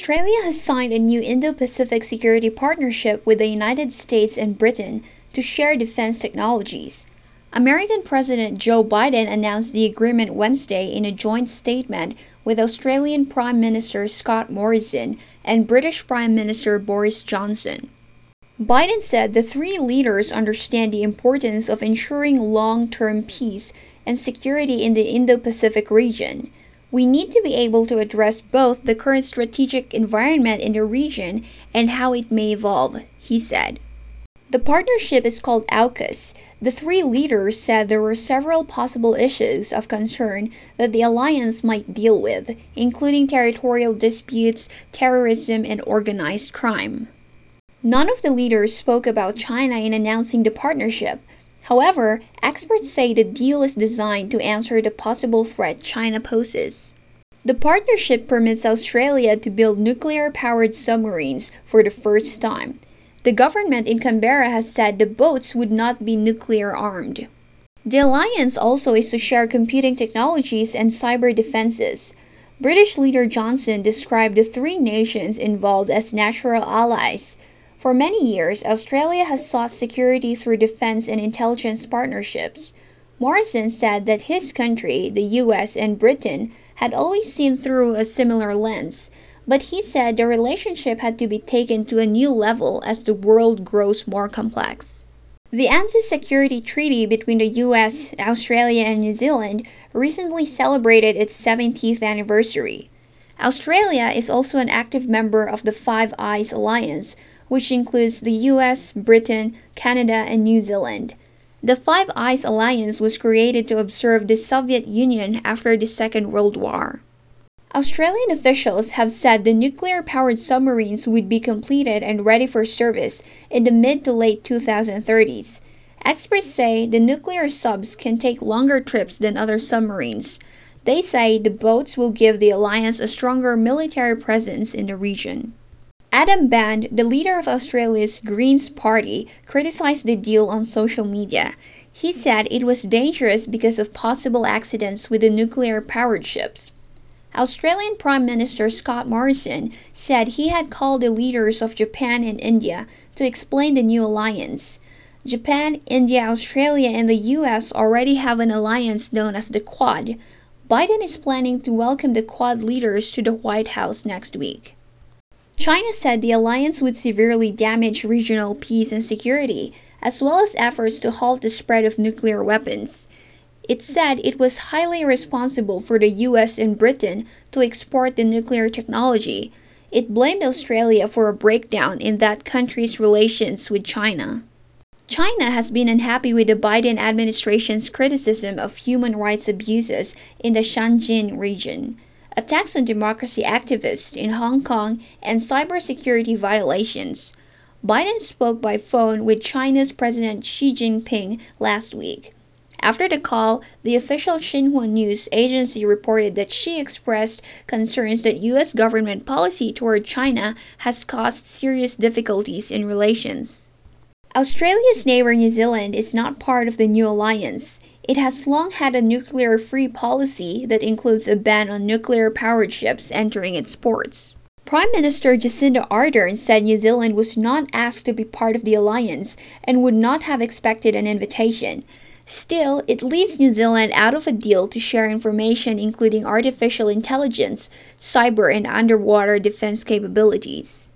Australia has signed a new Indo-Pacific security partnership with the United States and Britain to share defense technologies. American President Joe Biden announced the agreement Wednesday in a joint statement with Australian Prime Minister Scott Morrison and British Prime Minister Boris Johnson. Biden said the three leaders understand the importance of ensuring long-term peace and security in the Indo-Pacific region. We need to be able to address both the current strategic environment in the region and how it may evolve, he said. The partnership is called AUKUS. The three leaders said there were several possible issues of concern that the alliance might deal with, including territorial disputes, terrorism, and organized crime. None of the leaders spoke about China in announcing the partnership. However, experts say the deal is designed to answer the possible threat China poses. The partnership permits Australia to build nuclear-powered submarines for the first time. The government in Canberra has said the boats would not be nuclear-armed. The alliance also is to share computing technologies and cyber defenses. British leader Johnson described the three nations involved as natural allies. For many years, Australia has sought security through defense and intelligence partnerships. Morrison said that his country, the US and Britain, had always seen through a similar lens, but he said the relationship had to be taken to a new level as the world grows more complex. The ANZUS Security Treaty between the US, Australia, and New Zealand recently celebrated its 70th anniversary. Australia is also an active member of the Five Eyes Alliance, which includes the US, Britain, Canada, and New Zealand. The Five Eyes Alliance was created to observe the Soviet Union after the Second World War. Australian officials have said the nuclear-powered submarines would be completed and ready for service in the mid to late 2030s. Experts say the nuclear subs can take longer trips than other submarines. They say the boats will give the alliance a stronger military presence in the region. Adam Band, the leader of Australia's Greens Party, criticized the deal on social media. He said it was dangerous because of possible accidents with the nuclear-powered ships. Australian Prime Minister Scott Morrison said he had called the leaders of Japan and India to explain the new alliance. Japan, India, Australia, and the US already have an alliance known as the Quad. Biden is planning to welcome the Quad leaders to the White House next week. China said the alliance would severely damage regional peace and security, as well as efforts to halt the spread of nuclear weapons. It said it was highly irresponsible for the US and Britain to export the nuclear technology. It blamed Australia for a breakdown in that country's relations with China. China has been unhappy with the Biden administration's criticism of human rights abuses in the Xinjiang region, attacks on democracy activists in Hong Kong, and cybersecurity violations. Biden spoke by phone with China's President Xi Jinping last week. After the call, the official Xinhua News Agency reported that Xi expressed concerns that U.S. government policy toward China has caused serious difficulties in relations. Australia's neighbor New Zealand is not part of the new alliance. It has long had a nuclear-free policy that includes a ban on nuclear-powered ships entering its ports. Prime Minister Jacinda Ardern said New Zealand was not asked to be part of the alliance and would not have expected an invitation. Still, it leaves New Zealand out of a deal to share information including artificial intelligence, cyber, and underwater defense capabilities.